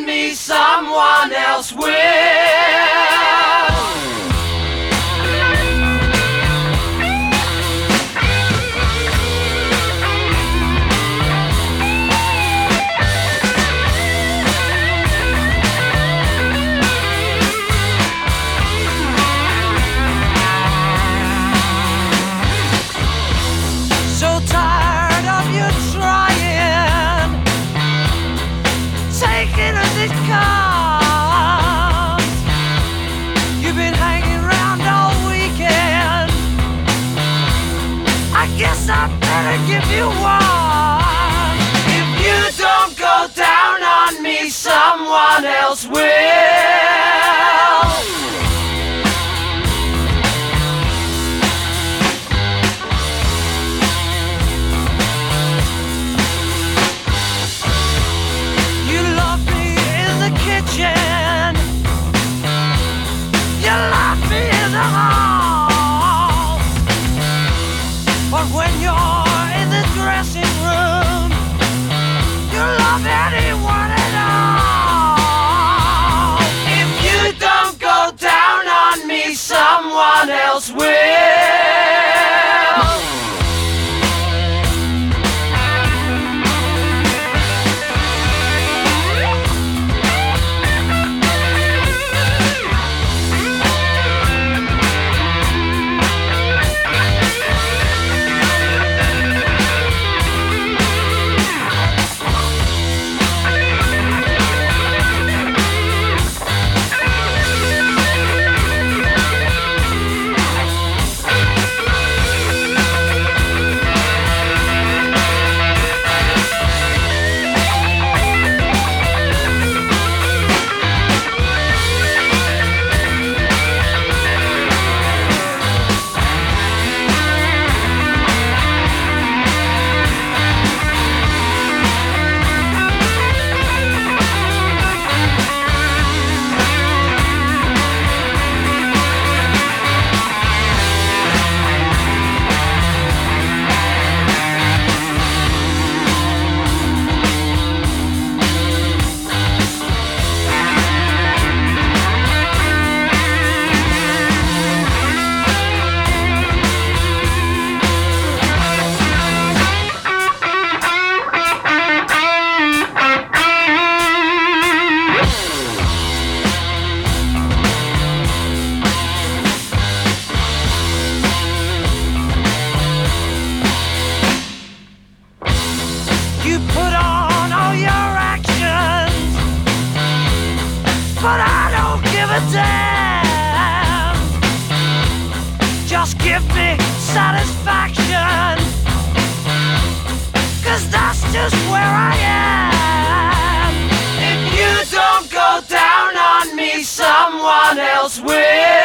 me, someone else will. So tired of you trying, take it as it comes. You've been hanging around all weekend. I guess I better give you one. If you don't go down on me, someone else will. You love me in the kitchen, you love me in the hall, but when you're in the dressing room, you love anyone at all. If you don't go down on me, someone else will. You put on all your actions, but I don't give a damn. Just give me satisfaction, 'cause that's just where I am. If you don't go down on me, someone else will.